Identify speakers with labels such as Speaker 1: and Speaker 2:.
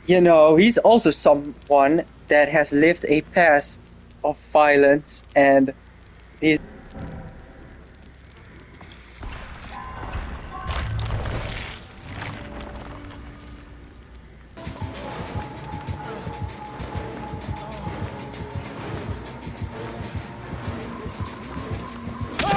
Speaker 1: He's also someone that has lived a past of violence, and he's